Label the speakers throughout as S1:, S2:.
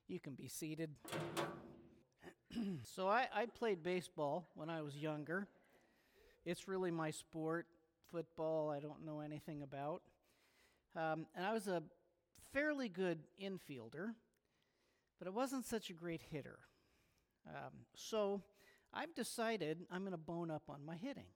S1: You can be seated. So I played baseball when I was younger. It's really my sport. Football, I don't know anything about. And I was a fairly good infielder, but I wasn't such a great hitter. So I've decided I'm going to bone up on my hitting.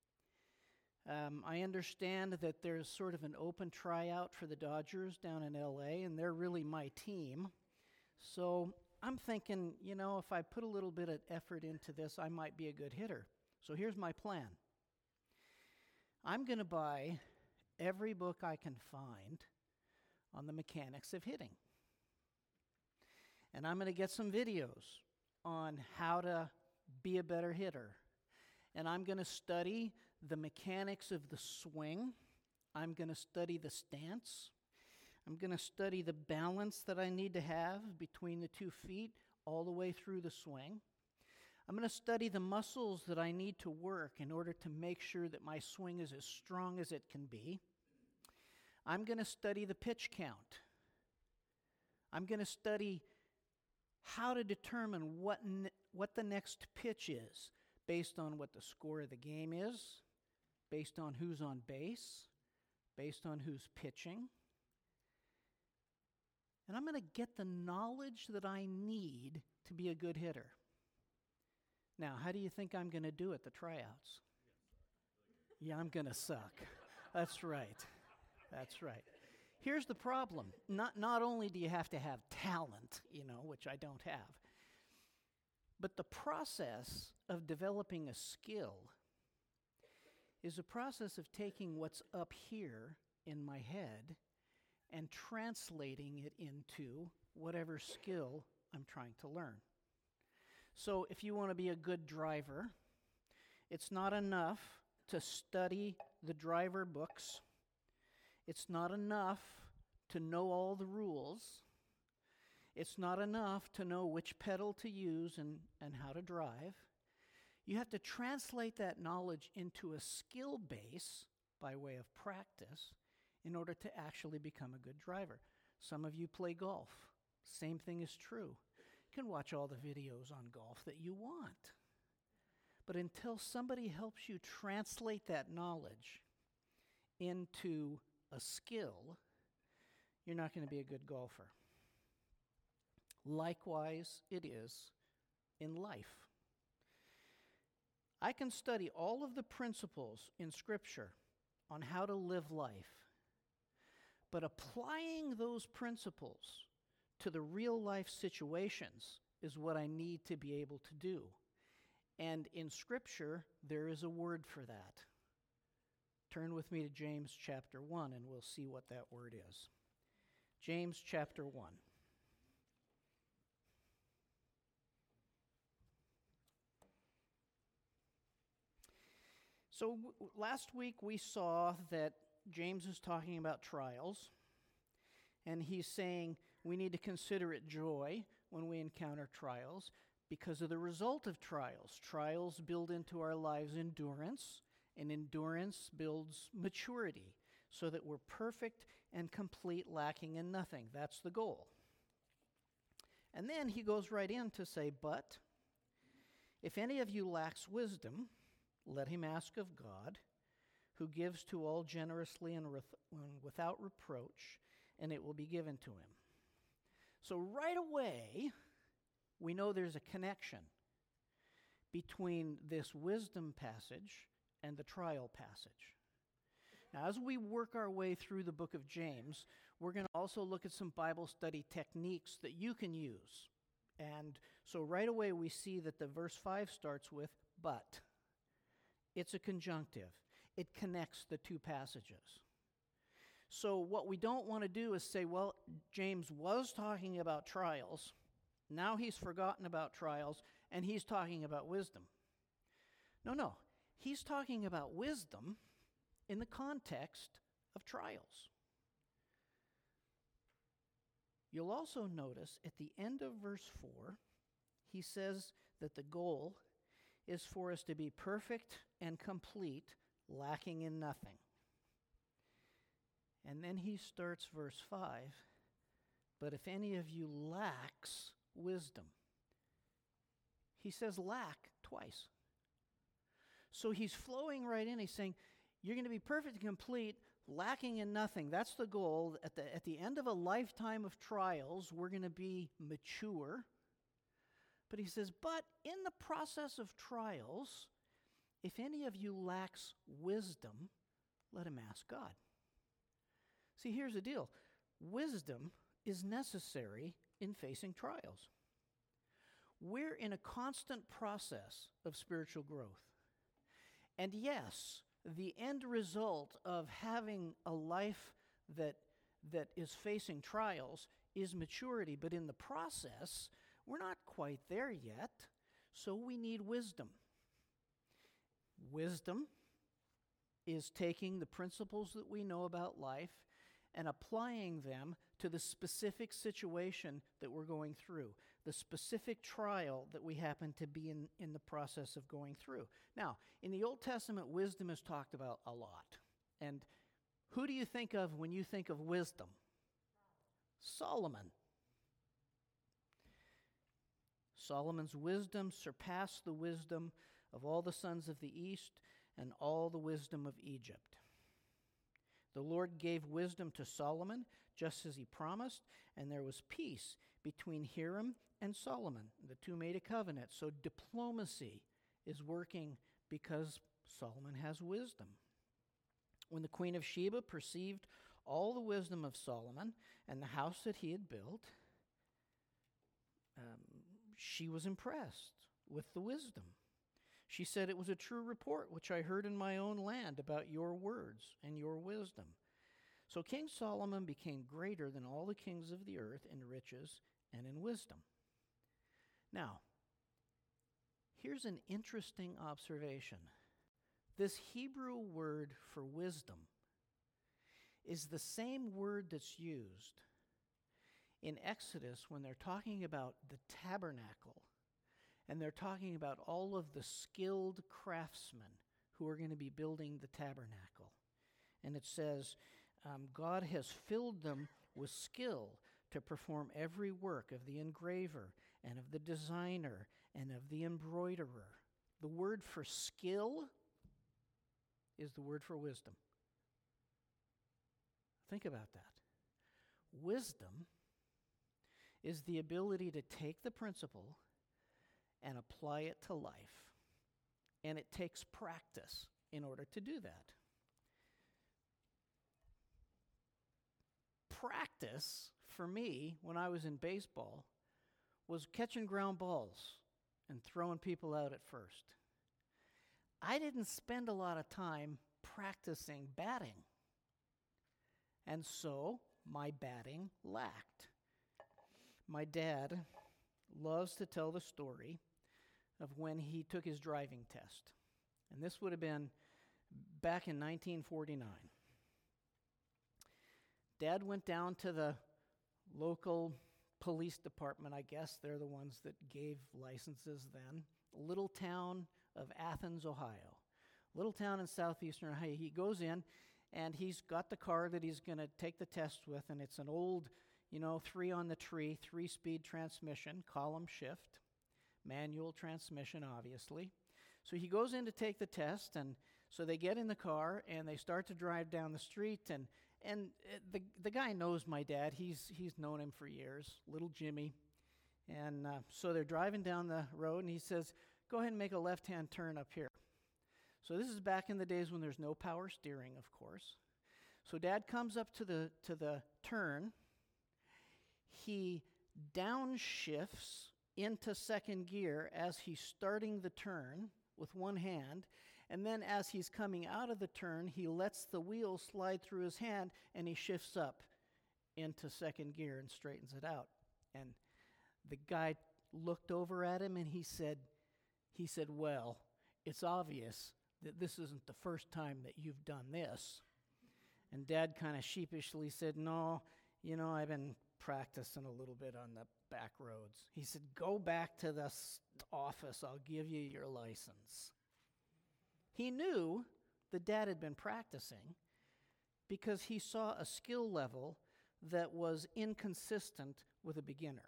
S1: I understand that there's sort of an open tryout for the Dodgers down in LA, and they're really my team. So I'm thinking, if I put a little bit of effort into this, I might be a good hitter. So here's my plan. I'm going to buy every book I can find on the mechanics of hitting. And I'm going to get some videos on how to be a better hitter. And I'm going to study the mechanics of the swing. I'm going to study the stance. I'm going to study the balance that I need to have between the 2 feet all the way through the swing. I'm going to study the muscles that I need to work in order to make sure that my swing is as strong as it can be. I'm going to study the pitch count. I'm going to study how to determine what the next pitch is based on what the score of the game is, based on who's on base, based on who's pitching. And I'm going to get the knowledge that I need to be a good hitter. Now, how do you think I'm going to do at the tryouts? Yeah, I'm going to suck. That's right. That's right. Here's the problem. Not only do you have to have talent, which I don't have, but the process of developing a skill is a process of taking what's up here in my head and translating it into whatever skill I'm trying to learn. So if you want to be a good driver, it's not enough to study the driver books. It's not enough to know all the rules. It's not enough to know which pedal to use and how to drive. You have to translate that knowledge into a skill base by way of practice in order to actually become a good driver. Some of you play golf. Same thing is true. You can watch all the videos on golf that you want. But until somebody helps you translate that knowledge into a skill, you're not going to be a good golfer. Likewise, it is in life. I can study all of the principles in Scripture on how to live life, but applying those principles to the real life situations is what I need to be able to do. And in Scripture, there is a word for that. Turn with me to James chapter 1, and we'll see what that word is. James chapter 1. So last week we saw that James is talking about trials, and he's saying we need to consider it joy when we encounter trials because of the result of trials. Trials build into our lives endurance, and endurance builds maturity so that we're perfect and complete, lacking in nothing. That's the goal. And then he goes right in to say, but if any of you lacks wisdom, let him ask of God, who gives to all generously and without reproach, and it will be given to him. So right away, we know there's a connection between this wisdom passage and the trial passage. Now, as we work our way through the book of James, we're going to also look at some Bible study techniques that you can use. And so right away we see that the verse 5 starts with, but. It's a conjunctive. It connects the two passages. So what we don't want to do is say, well, James was talking about trials. Now he's forgotten about trials, and he's talking about wisdom. No. He's talking about wisdom in the context of trials. You'll also notice at the end of verse 4, he says that the goal is for us to be perfect and complete, lacking in nothing. And then he starts verse 5 But if any of you lacks wisdom, he says lack twice. So he's flowing right in. He's saying, you're going to be perfect and complete, lacking in nothing. That's the goal. At the end of a lifetime of trials, we're going to be mature. But he says, but in the process of trials, if any of you lacks wisdom, let him ask God. See, here's the deal. Wisdom is necessary in facing trials. We're in a constant process of spiritual growth. And yes, the end result of having a life that is facing trials is maturity, but in the process, we're not quite there yet, so we need wisdom. Wisdom is taking the principles that we know about life and applying them to the specific situation that we're going through, the specific trial that we happen to be in the process of going through. Now, in the Old Testament, wisdom is talked about a lot. And who do you think of when you think of wisdom? Solomon. Solomon's wisdom surpassed the wisdom of all the sons of the east and all the wisdom of Egypt. The Lord gave wisdom to Solomon, just as he promised, and there was peace between Hiram and Solomon. The two made a covenant. So diplomacy is working because Solomon has wisdom. When the queen of Sheba perceived all the wisdom of Solomon and the house that he had built, she was impressed with the wisdom. She said, "It was a true report which I heard in my own land about your words and your wisdom." So King Solomon became greater than all the kings of the earth in riches and in wisdom. Now, here's an interesting observation. This Hebrew word for wisdom is the same word that's used in Exodus when they're talking about the tabernacle, and they're talking about all of the skilled craftsmen who are going to be building the tabernacle. And it says, God has filled them with skill to perform every work of the engraver and of the designer and of the embroiderer. The word for skill is the word for wisdom. Think about that. Wisdom is the ability to take the principle and apply it to life. And it takes practice in order to do that. Practice, for me, when I was in baseball, was catching ground balls and throwing people out at first. I didn't spend a lot of time practicing batting. And so my batting lacked. My dad loves to tell the story of when he took his driving test. And this would have been back in 1949. Dad went down to the local police department, I guess. They're the ones that gave licenses then. Little town of Athens, Ohio. Little town in southeastern Ohio. He goes in, and he's got the car that he's going to take the test with, and it's an old, 3 on the tree, 3-speed transmission, column shift, manual transmission, obviously. So he goes in to take the test, and so they get in the car, and they start to drive down the street, and the guy knows my dad. He's known him for years, little Jimmy. And so they're driving down the road, and he says, "Go ahead and make a left-hand turn up here." So this is back in the days when there's no power steering, of course. So Dad comes up to the turn. He downshifts into second gear as he's starting the turn with one hand, and then as he's coming out of the turn, he lets the wheel slide through his hand, and he shifts up into second gear and straightens it out. And the guy looked over at him, and he said, "Well, it's obvious that this isn't the first time that you've done this." And Dad kind of sheepishly said, "No, I've been practicing a little bit on the back roads." He said, "Go back to the office. I'll give you your license." He knew that Dad had been practicing because he saw a skill level that was inconsistent with a beginner.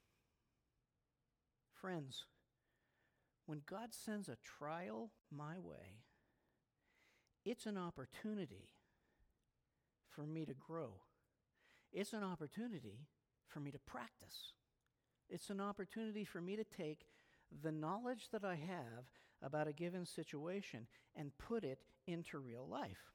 S1: Friends, when God sends a trial my way, it's an opportunity for me to grow. It's an opportunity for me to practice. It's an opportunity for me to take the knowledge that I have about a given situation and put it into real life.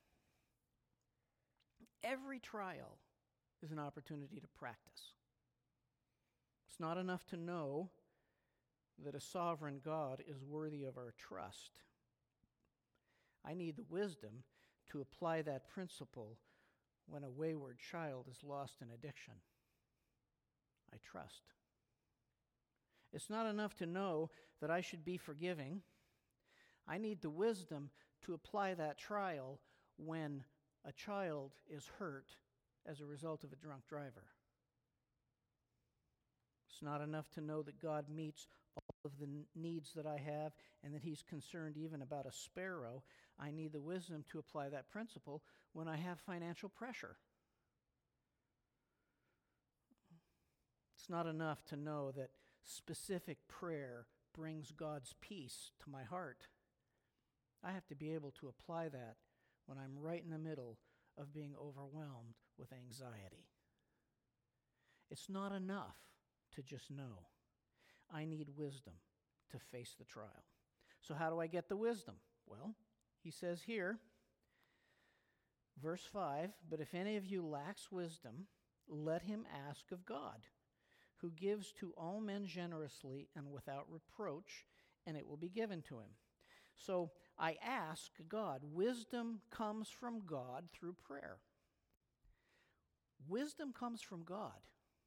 S1: Every trial is an opportunity to practice. It's not enough to know that a sovereign God is worthy of our trust. I need the wisdom to apply that principle when a wayward child is lost in addiction. I trust. It's not enough to know that I should be forgiving. I need the wisdom to apply that trial when a child is hurt as a result of a drunk driver. It's not enough to know that God meets all of the needs that I have and that He's concerned even about a sparrow. I need the wisdom to apply that principle when I have financial pressure. It's not enough to know that specific prayer brings God's peace to my heart. I have to be able to apply that when I'm right in the middle of being overwhelmed with anxiety. It's not enough to just know. I need wisdom to face the trial. So how do I get the wisdom? Well, he says here, verse 5, "But if any of you lacks wisdom, let him ask of God, who gives to all men generously and without reproach, and it will be given to him." So I ask God. Wisdom comes from God through prayer. Wisdom comes from God.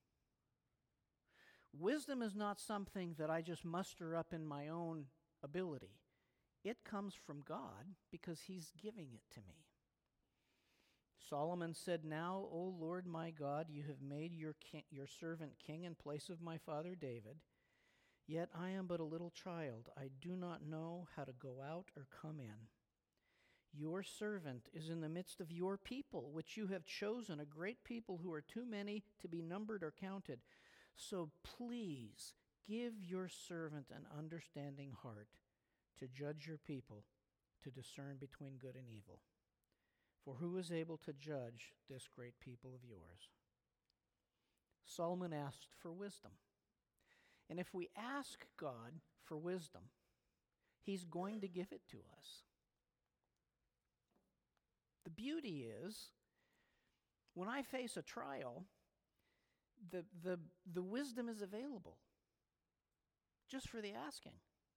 S1: Wisdom is not something that I just muster up in my own ability. It comes from God because He's giving it to me. Solomon said, "Now, O Lord my God, you have made your servant king in place of my father David. Yet I am but a little child. I do not know how to go out or come in. Your servant is in the midst of your people, which you have chosen, a great people who are too many to be numbered or counted. So please give your servant an understanding heart to judge your people, to discern between good and evil. For who is able to judge this great people of yours?" Solomon asked for wisdom. And if we ask God for wisdom, He's going to give it to us. The beauty is, when I face a trial, the wisdom is available just for the asking.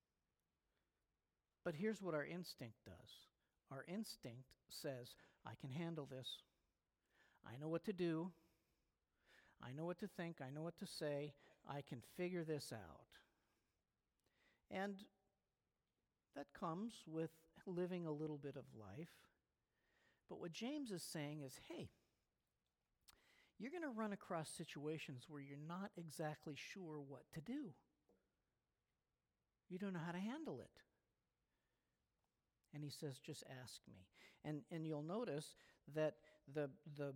S1: But here's what our instinct does. Our instinct says, I can handle this. I know what to do. I know what to think. I know what to say. I can figure this out. And that comes with living a little bit of life. But what James is saying is, hey, you're going to run across situations where you're not exactly sure what to do. You don't know how to handle it. And he says, just ask me. And you'll notice that the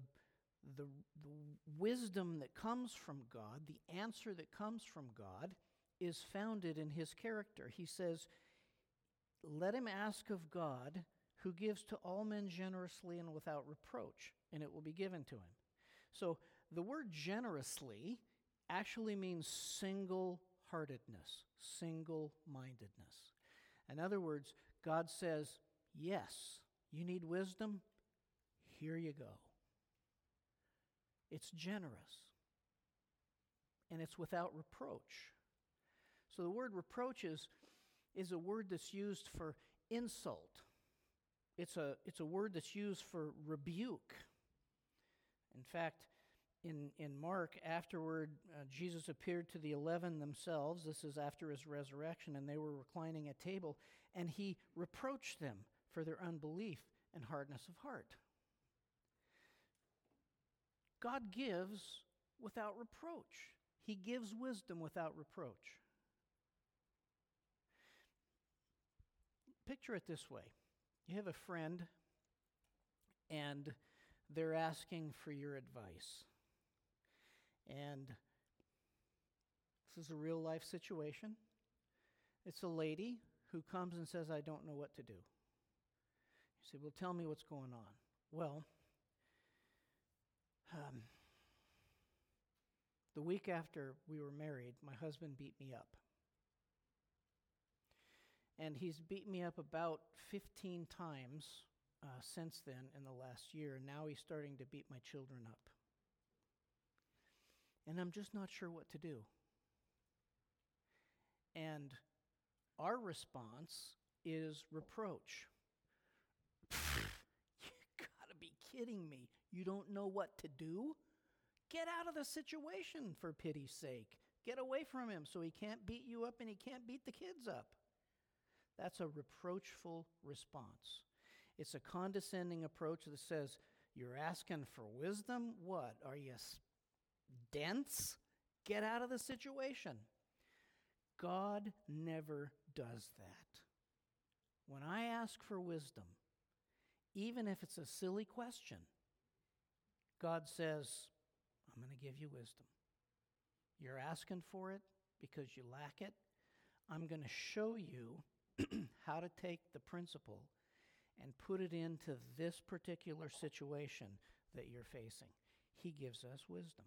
S1: wisdom that comes from God, the answer that comes from God, is founded in His character. He says, let him ask of God, who gives to all men generously and without reproach, and it will be given to him. So the word generously actually means single-heartedness, single-mindedness. In other words, God says, yes, you need wisdom? Here you go. It's generous. And it's without reproach. So the word reproach is a word that's used for insult. It's a word that's used for rebuke. In fact, in Mark, afterward, Jesus appeared to the 11 themselves. This is after His resurrection, and they were reclining at table, and He reproached them for their unbelief and hardness of heart. God gives without reproach. He gives wisdom without reproach. Picture it this way. You have a friend, and they're asking for your advice. And this is a real life situation. It's a lady who comes and says, I don't know what to do. You say, well, tell me what's going on. Well, the week after we were married, my husband beat me up. And he's beat me up about 15 times since then in the last year. And now he's starting to beat my children up. And I'm just not sure what to do. And our response is reproach. You gotta be kidding me. You don't know what to do? Get out of the situation, for pity's sake. Get away from him so he can't beat you up and he can't beat the kids up. That's a reproachful response. It's a condescending approach that says, you're asking for wisdom? What? Are you dense? Get out of the situation. God never does that. When I ask for wisdom, even if it's a silly question, God says, I'm going to give you wisdom. You're asking for it because you lack it. I'm going to show you how to take the principle and put it into this particular situation that you're facing. He gives us wisdom.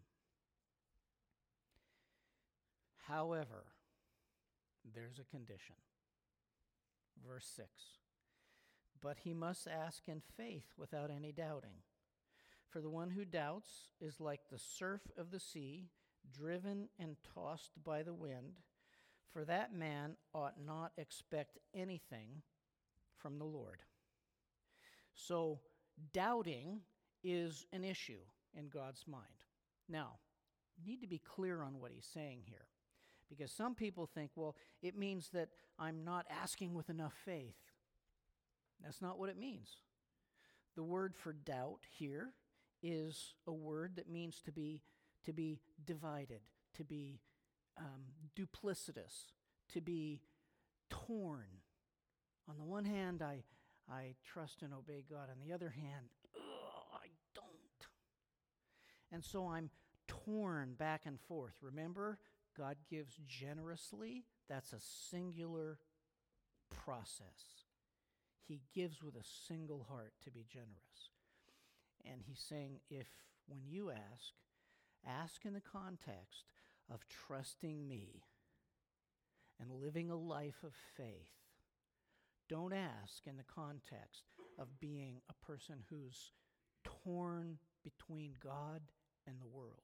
S1: However, there's a condition. Verse 6. But he must ask in faith without any doubting. For the one who doubts is like the surf of the sea, driven and tossed by the wind. For that man ought not expect anything from the Lord. So, doubting is an issue in God's mind. Now, you need to be clear on what he's saying here. Because some people think, well, it means that I'm not asking with enough faith. That's not what it means. The word for doubt here is a word that means to be divided, to be duplicitous, to be torn. On the one hand, I trust and obey God. On the other hand, I don't. And so I'm torn back and forth. Remember, God gives generously. That's a singular process. He gives with a single heart to be generous. And he's saying, when you ask in the context of trusting me and living a life of faith. Don't ask in the context of being a person who's torn between God and the world.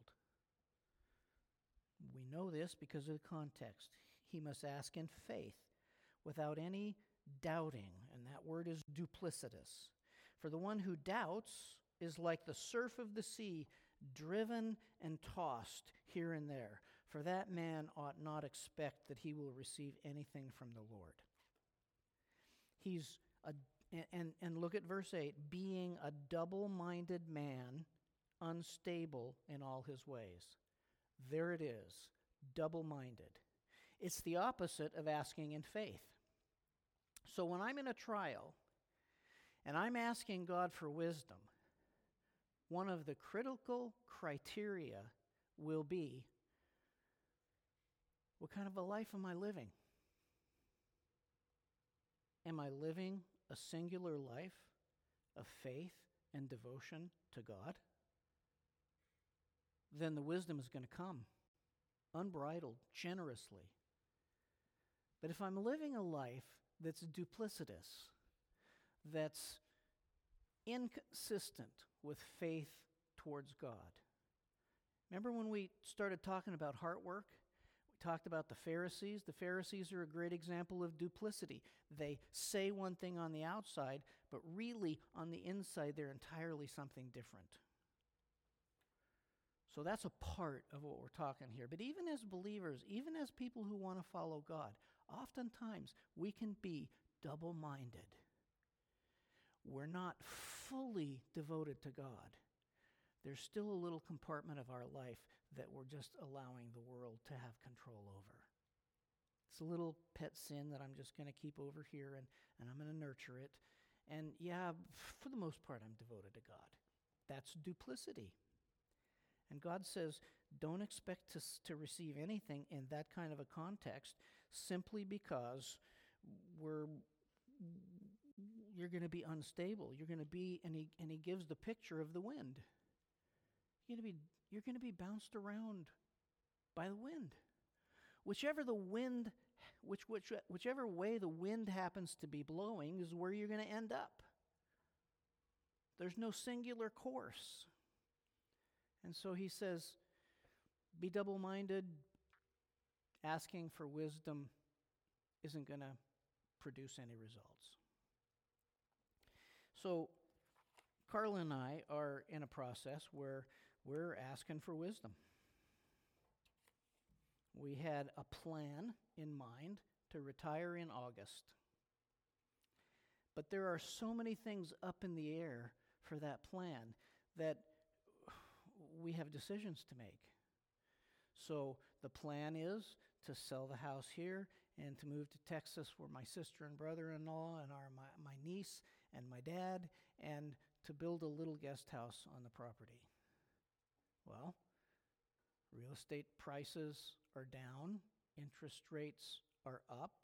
S1: We know this because of the context. He must ask in faith without any doubting, and that word is duplicitous. For the one who doubts is like the surf of the sea, driven and tossed here and there. For that man ought not expect that he will receive anything from the Lord. And look at verse 8, being a double-minded man, unstable in all his ways. There it is, double-minded. It's the opposite of asking in faith. So when I'm in a trial and I'm asking God for wisdom, one of the critical criteria will be, what kind of a life am I living? Am I living a singular life of faith and devotion to God? Then the wisdom is going to come, unbridled, generously. But if I'm living a life that's duplicitous, that's inconsistent with faith towards God. Remember when we started talking about heart work? We talked about the Pharisees. The Pharisees are a great example of duplicity. They say one thing on the outside, but really on the inside they're entirely something different. So that's a part of what we're talking here. But even as believers, even as people who want to follow God, oftentimes we can be double-minded. We're not fully devoted to God. There's still a little compartment of our life that we're just allowing the world to have control over. It's a little pet sin that I'm just going to keep over here and I'm going to nurture it. And yeah, for the most part, I'm devoted to God. That's duplicity. And God says, don't expect to receive anything in that kind of a context simply because you're going to be unstable. You're going to be, and he gives the picture of the wind. You're going to be bounced around by the wind. Whichever way the wind happens to be blowing is where you're going to end up. There's no singular course. And so he says, be double-minded. Asking for wisdom isn't going to produce any results. So Carla and I are in a process where we're asking for wisdom. We had a plan in mind to retire in August. But there are so many things up in the air for that plan that we have decisions to make. So the plan is to sell the house here and to move to Texas, where my sister and brother-in-law and my niece and my dad, and to build a little guest house on the property. Well, real estate prices are down, interest rates are up.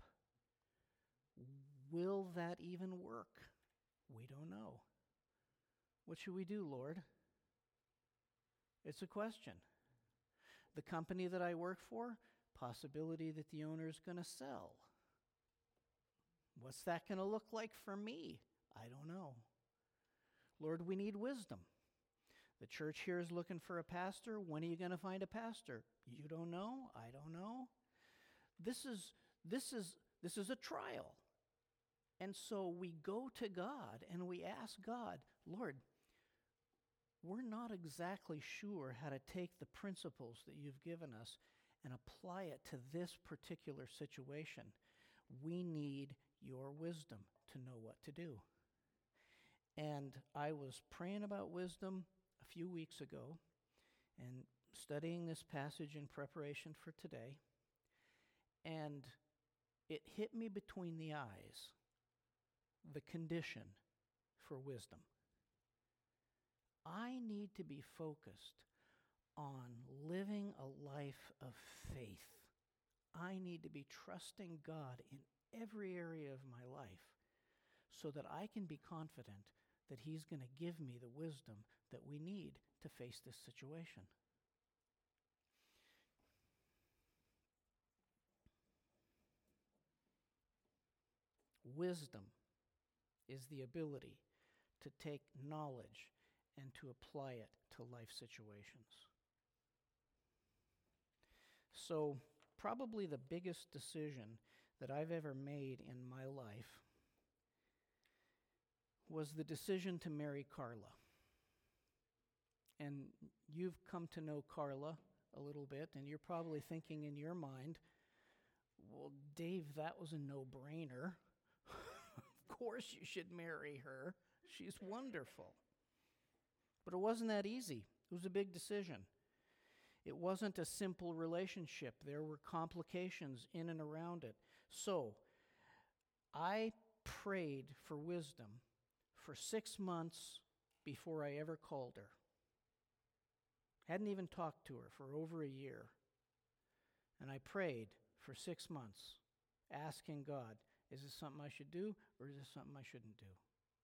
S1: Will that even work? We don't know. What should we do, Lord? It's a question. The company that I work for, possibility that the owner is going to sell. What's that going to look like for me? I don't know. Lord, we need wisdom. The church here is looking for a pastor. When are you going to find a pastor? You don't know. I don't know. This is a trial. And so we go to God and we ask God, Lord, we're not exactly sure how to take the principles that you've given us and apply it to this particular situation. We need your wisdom to know what to do. And I was praying about wisdom a few weeks ago and studying this passage in preparation for today. And it hit me between the eyes, the condition for wisdom. I need to be focused on living a life of faith. I need to be trusting God in every area of my life so that I can be confident that He's going to give me the wisdom that we need to face this situation. Wisdom is the ability to take knowledge and to apply it to life situations. So, probably the biggest decision that I've ever made in my life was the decision to marry Carla. And you've come to know Carla a little bit, and you're probably thinking in your mind, well, Dave, that was a no-brainer. Of course you should marry her. She's wonderful. But it wasn't that easy. It was a big decision. It wasn't a simple relationship. There were complications in and around it. So, I prayed for wisdom for 6 months before I ever called her. Hadn't even talked to her for over a year. And I prayed for 6 months, asking God, is this something I should do or is this something I shouldn't do?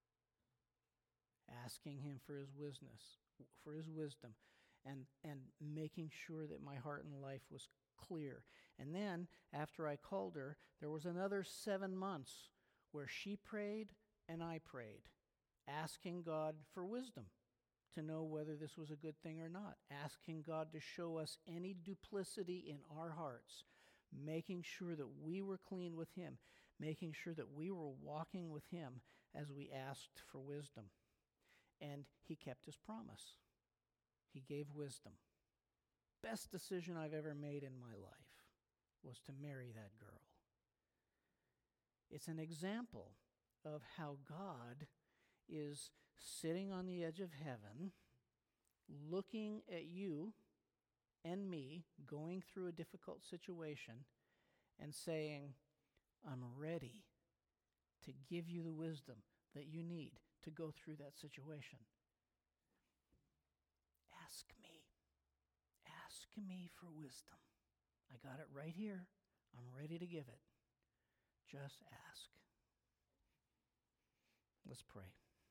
S1: Asking Him for His wisdom, and making sure that my heart and life was clear. And then, after I called her, there was another 7 months where she prayed and I prayed, asking God for wisdom to know whether this was a good thing or not, asking God to show us any duplicity in our hearts, making sure that we were clean with Him, making sure that we were walking with Him as we asked for wisdom. And He kept His promise. He gave wisdom. Best decision I've ever made in my life was to marry that girl. It's an example of how God is sitting on the edge of heaven, looking at you and me going through a difficult situation and saying, I'm ready to give you the wisdom that you need to go through that situation. Ask me. Ask me for wisdom. I got it right here. I'm ready to give it. Just ask. Let's pray.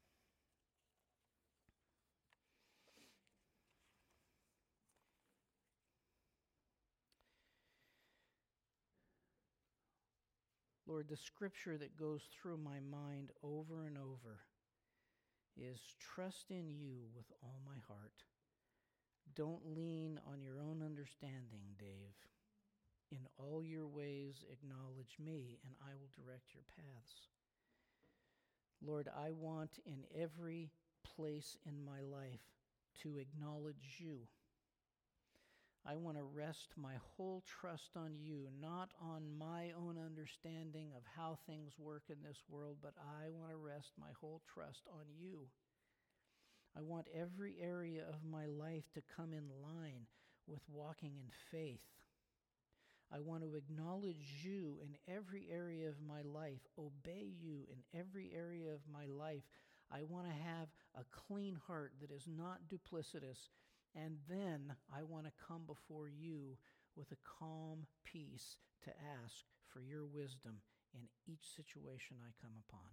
S1: Lord, the scripture that goes through my mind over and over is trust in you with all my heart. Don't lean on your own understanding, Dave. In all your ways acknowledge me, and I will direct your paths. Lord, I want in every place in my life to acknowledge you. I want to rest my whole trust on you, not on my own understanding of how things work in this world, but I want to rest my whole trust on you. I want every area of my life to come in line with walking in faith. I want to acknowledge you in every area of my life, obey you in every area of my life. I want to have a clean heart that is not duplicitous. And then I want to come before you with a calm peace to ask for your wisdom in each situation I come upon.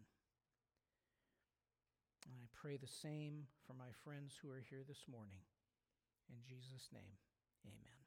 S1: And I pray the same for my friends who are here this morning. In Jesus' name, amen.